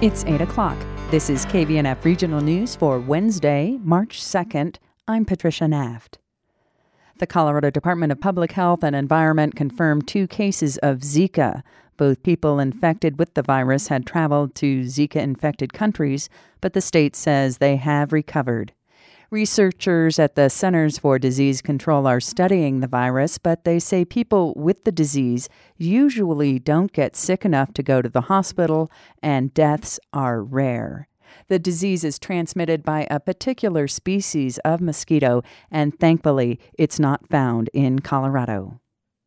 It's 8 o'clock. This is KVNF Regional News for Wednesday, March 2nd. I'm Patricia Naft. The Colorado Department of Public Health and Environment confirmed 2 cases of Zika. Both people infected with the virus had traveled to Zika-infected countries, but the state says they have recovered. Researchers at the Centers for Disease Control are studying the virus, but they say people with the disease usually don't get sick enough to go to the hospital, and deaths are rare. The disease is transmitted by a particular species of mosquito, and thankfully, it's not found in Colorado.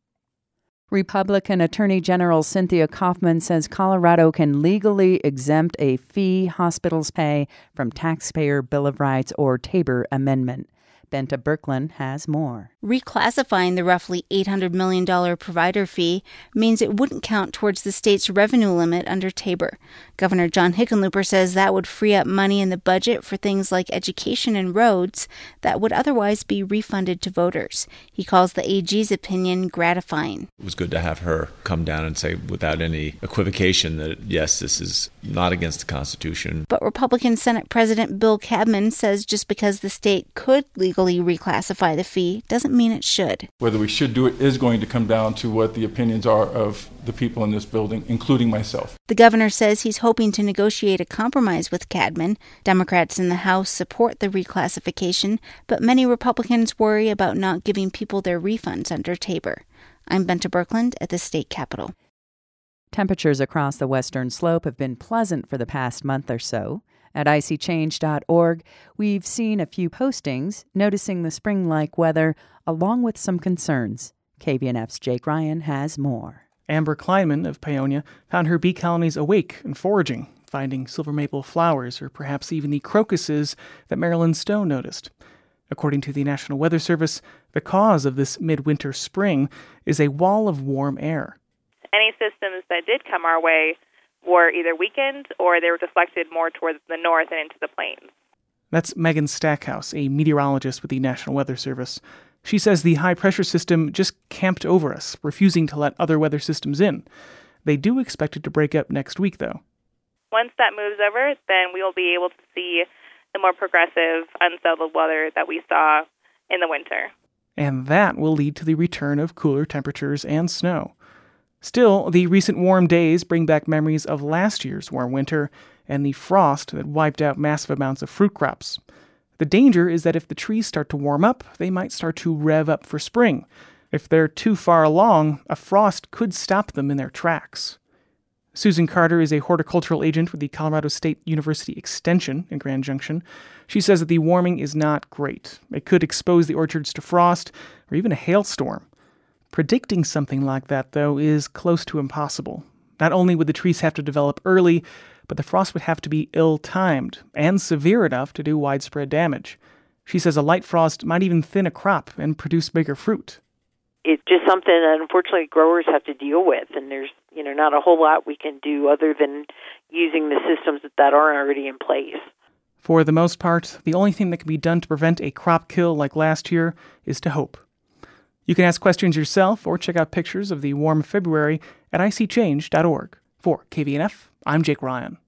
Republican Attorney General Cynthia Coffman says Colorado can legally exempt a fee hospitals pay from Taxpayer Bill of Rights or Tabor Amendment. Benta Birkeland has more. Reclassifying the roughly $800 million provider fee means it wouldn't count towards the state's revenue limit under Tabor. Governor John Hickenlooper says that would free up money in the budget for things like education and roads that would otherwise be refunded to voters. He calls the AG's opinion gratifying. It was good to have her come down and say without any equivocation that, yes, this is not against the Constitution. But Republican Senate President Bill Cadman says just because the state could legally reclassify the fee doesn't mean it should. Whether we should do it is going to come down to what the opinions are of the people in this building, including myself. The governor says he's hoping to negotiate a compromise with Cadman. Democrats in the House support the reclassification, but many Republicans worry about not giving people their refunds under Tabor. I'm Benta Birkeland at the state capitol. Temperatures across the western slope have been pleasant for the past month or so. At icychange.org, we've seen a few postings noticing the spring-like weather, along with some concerns. KVNF's Jake Ryan has more. Amber Kleinman of Paonia found her bee colonies awake and foraging, finding silver maple flowers or perhaps even the crocuses that Marilyn Stone noticed. According to the National Weather Service, the cause of this midwinter spring is a wall of warm air. Any systems that did come our way were either weakened or they were deflected more towards the north and into the plains. That's Megan Stackhouse, a meteorologist with the National Weather Service. She says the high-pressure system just camped over us, refusing to let other weather systems in. They do expect it to break up next week, though. Once that moves over, then we will be able to see the more progressive, unsettled weather that we saw in the winter. And that will lead to the return of cooler temperatures and snow. Still, the recent warm days bring back memories of last year's warm winter and the frost that wiped out massive amounts of fruit crops. The danger is that if the trees start to warm up, they might start to rev up for spring. If they're too far along, a frost could stop them in their tracks. Susan Carter is a horticultural agent with the Colorado State University Extension in Grand Junction. She says that the warming is not great. It could expose the orchards to frost or even a hailstorm. Predicting something like that, though, is close to impossible. Not only would the trees have to develop early, but the frost would have to be ill-timed and severe enough to do widespread damage. She says a light frost might even thin a crop and produce bigger fruit. It's just something that unfortunately growers have to deal with, and there's not a whole lot we can do other than using the systems that are already in place. For the most part, the only thing that can be done to prevent a crop kill like last year is to hope. You can ask questions yourself or check out pictures of the warm February at icychange.org. For KVNF, I'm Jake Ryan.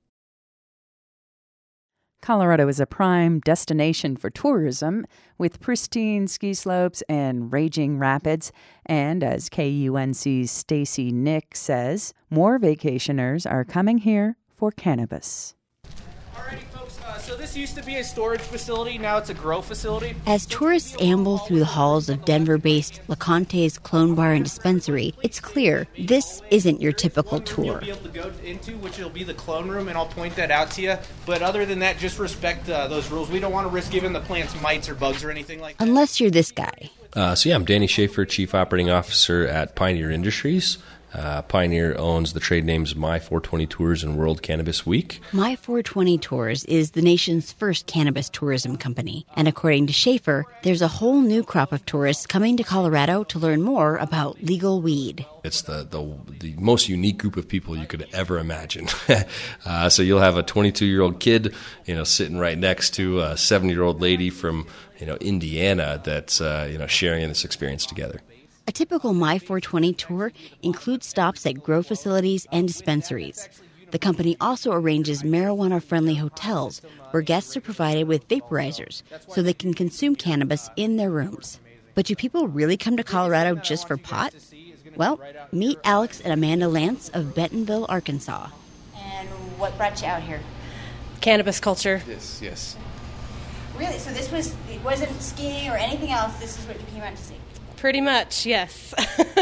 Colorado is a prime destination for tourism, with pristine ski slopes and raging rapids. And as KUNC's Stacy Nick says, more vacationers are coming here for cannabis. Alrighty, folks, so this used to be a storage facility, now it's a grow facility. As tourists amble through the halls of Denver-based LeConte's Clone Bar and Dispensary, it's clear this isn't your typical tour. You'll be able to go into, which will be the clone room, and I'll point that out to you. But other than that, just respect those rules. We don't want to risk giving the plants mites or bugs or anything like that. Unless you're this guy. I'm Danny Schaefer, Chief Operating Officer at Pioneer Industries. Pioneer owns the trade names My 420 Tours and World Cannabis Week. My 420 Tours is the nation's first cannabis tourism company. And according to Schaefer, there's a whole new crop of tourists coming to Colorado to learn more about legal weed. It's the most unique group of people you could ever imagine. So you'll have a 22-year-old kid, sitting right next to a 70-year-old lady from, Indiana that's, sharing this experience together. A typical My 420 tour includes stops at grow facilities and dispensaries. The company also arranges marijuana-friendly hotels where guests are provided with vaporizers so they can consume cannabis in their rooms. But do people really come to Colorado just for pot? Well, meet Alex and Amanda Lance of Bentonville, Arkansas. And what brought you out here? Cannabis culture. Yes. Really? So it wasn't skiing or anything else, this is what you came out to see? Pretty much, yes.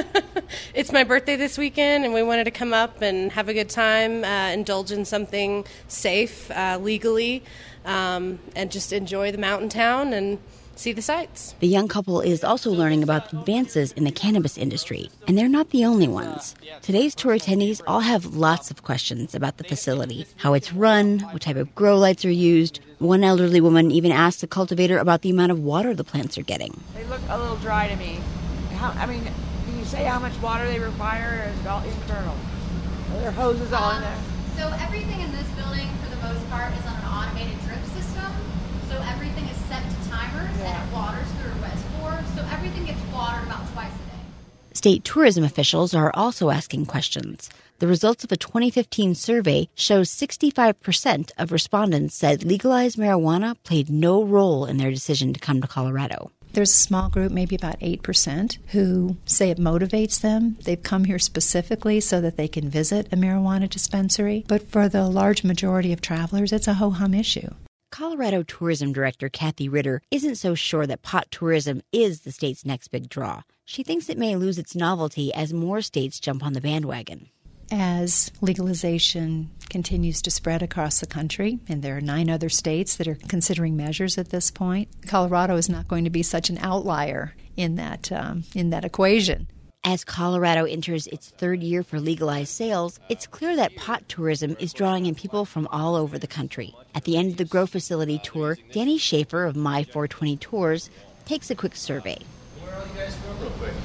It's my birthday this weekend, and we wanted to come up and have a good time, indulge in something safe, legally, and just enjoy the mountain town and see the sights. The young couple is also learning about advances in the cannabis industry, and they're not the only ones. Today's tour attendees all have lots of questions about the facility, how it's run, what type of grow lights are used. One elderly woman even asked the cultivator about the amount of water the plants are getting. They look a little dry to me. Can you say how much water they require, or is it all internal? Are there hoses all in there? So everything in this building, for the most part, is on an automated drip system. So everything is set to timers, and it waters through a reservoir. So everything gets watered about twice a day. State tourism officials are also asking questions. The results of a 2015 survey shows 65% of respondents said legalized marijuana played no role in their decision to come to Colorado. There's a small group, maybe about 8%, who say it motivates them. They've come here specifically so that they can visit a marijuana dispensary. But for the large majority of travelers, it's a ho-hum issue. Colorado Tourism Director Kathy Ritter isn't so sure that pot tourism is the state's next big draw. She thinks it may lose its novelty as more states jump on the bandwagon. As legalization continues to spread across the country, and there are 9 other states that are considering measures at this point, Colorado is not going to be such an outlier in that equation. As Colorado enters its 3rd year for legalized sales, it's clear that pot tourism is drawing in people from all over the country. At the end of the Grow Facility tour, Danny Schaefer of My 420 Tours takes a quick survey. Where are you guys from, real quick?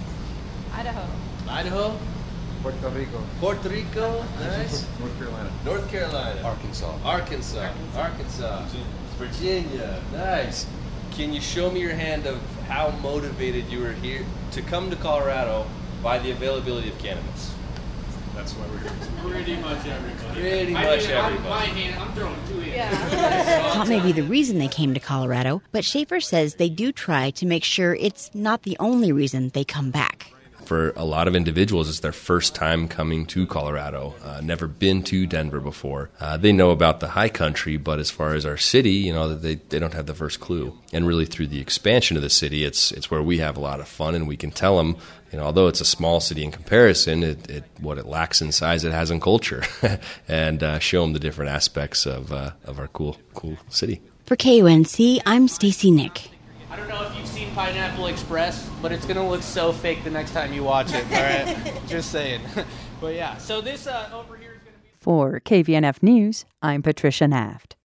Idaho. Puerto Rico. Puerto Rico, nice. North Carolina. Arkansas. Virginia, nice. Can you show me your hand of how motivated you were here to come to Colorado by the availability of cannabis? That's why we're here. Pretty much everybody. My hand, I'm throwing 2 hands. Pot may be the reason they came to Colorado, but Schaefer says they do try to make sure it's not the only reason they come back. For a lot of individuals, it's their first time coming to Colorado, never been to Denver before. They know about the high country, but as far as our city, they don't have the first clue. And really through the expansion of the city, it's where we have a lot of fun, and we can tell them, although it's a small city in comparison, what it lacks in size, it has in culture, and show them the different aspects of our cool city. For KUNC, I'm Stacey Nick. I don't know if you've seen Pineapple Express, but it's going to look so fake the next time you watch it, all right? Just saying. But yeah, so this over here is going to be... For KVNF News, I'm Patricia Naft.